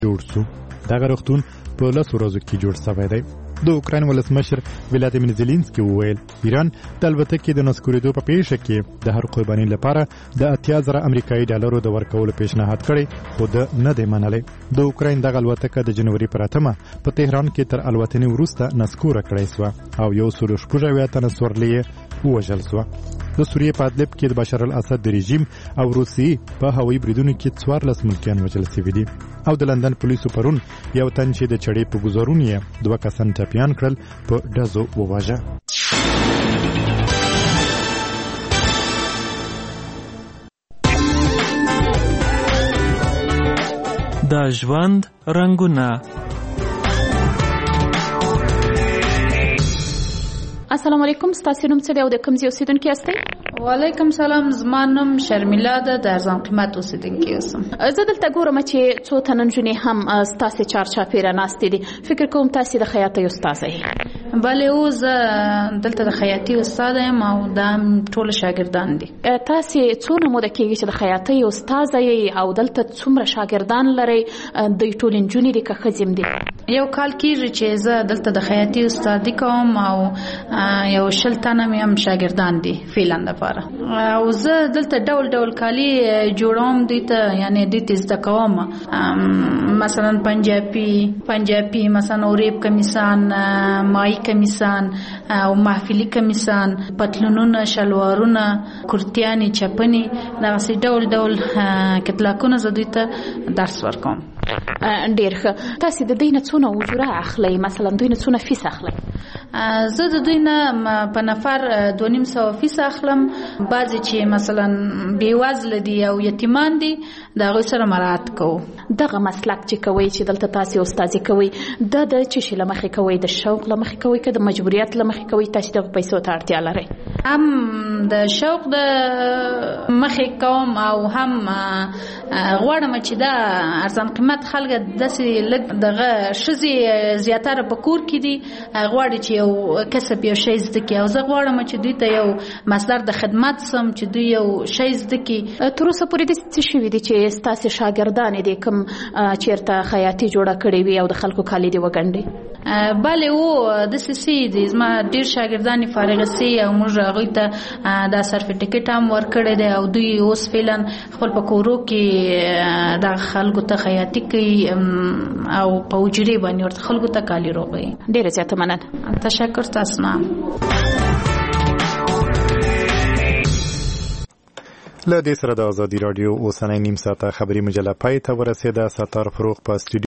جوړ شو. دغه روغتون په 10 ورځو کې جوړ شوی دی. د اوکراین ولسمشر ولادیمیر زيلنسکي وویل ایران د البتکې د نسکورېدو په پیښه کې د هر قرباني لپاره د 80,000 امریکایي ډالرو د ورکولو پیشنهاد کړی خو د نه دی منلی. د اوکراین دغه الوتکه د جنوري پر 8 په تهران کې تر الوتنې وروسته نسکوره کړی سوه او 116 تنه سورلي ووژل سوه. د سوریې په ادلب کې د بشار الاسد د رژیم او روسیې په هوایي بریدونو کې 14 ملکیان وژل شوي دي او د لندن پولیسو پرون یو تن چې د چړې په ګزارونو یې 2 کسان ټپیان کړل په ډزو وواژه. د ژوند رنګونه. السلام علیکم. ستاسو نوم څه دی او د کوم ځای اوسیدونکي یاستئ؟ وعلیکم سلام. زما نوم شرمیلا ده، د ارزان قیمت اوسیدونکي یم. زه دلته ګورم چې څو تنه نجونې هم ستاسو چارچاپیره ناستې دي. فکر کوم تاسو د خیاطۍ استاد یې. بله او زه دلته د خیاطۍ استاد یم او دا ټول شاګردان دي. تاسو څونه موده کېږي چې د خیاطۍ استاد یې او دلته څومره شاګردان لري؟ د ټول نجونې د ښځې دي. یو کال کېږي چې زه دلته د خیاطۍ استادي کوم او یو 20 تنه مې هم شاګردان دي فعلاً لپاره. او زه دلته ډول ډول کالي جوړوم دوی ته، یعنی دوی ته زده کوم. مثلا پنجابي مثلا اوریب کمیسان، مای کمیسان او محفلي کمیسان، پتلونونه، شلوارونه، کورتیانې، چپنې، دغسې ډول ډول کتلاکونه زه دوی ته درس ورکوم. ډېر ښه. تاسو د دوی نه څونه اجوره اخلئ؟ مثلا دوی نه څونه فیس اخلئ؟ زه د دوی نه په نفر 2,500 فیس اخلم. بعضې چې مثلا بېوزله دي او یتیمان دي د هغوی سره مراعات کوو. دغه مسلک چې کوئ چې دلته تاسو استادي کوئ دا د څه شي له مخې کوئ؟ د شوق له مخې کوئ که د مجبوریت له مخې کوئ؟ تاسو دغه پیسو ته اړتیا لرئ؟ هم د شوق د مخې کوم او هم غواړم چې دا ارزان قیمت خلک داسې لږ دغه ښځې زیاتره په کور کې دي غواړي چې یو کسب یو شی زده کړي او زه غواړم چې دوی ته یو مصدر د خدمت سم چې دوی یو شی زده کړي. تر اوسه پورې داسې څه شوي دي چې ستاسې شاګردانې دي کوم چېرته خیاطي جوړه کړې وي او د خلکو کالي دې وګنډي؟ بله او داسې څه دي. زما ډېر شاګردانې فارغه سي او موږ هغوی ته دا سرټیفیکټ هم ورکړی دی او دوی اوس فعلا خپل په کورو کې د خلکو ته خیاطي کوي او په اجورې باندې ورته خلکو ته کالي روغوي. ډېره زیاته مننه. تشکر. تاسو نه له دې سره د ازادي راډیو اوسنۍ نیم ساعته خبري مجله پای ته ورسېده. ستار فروغ په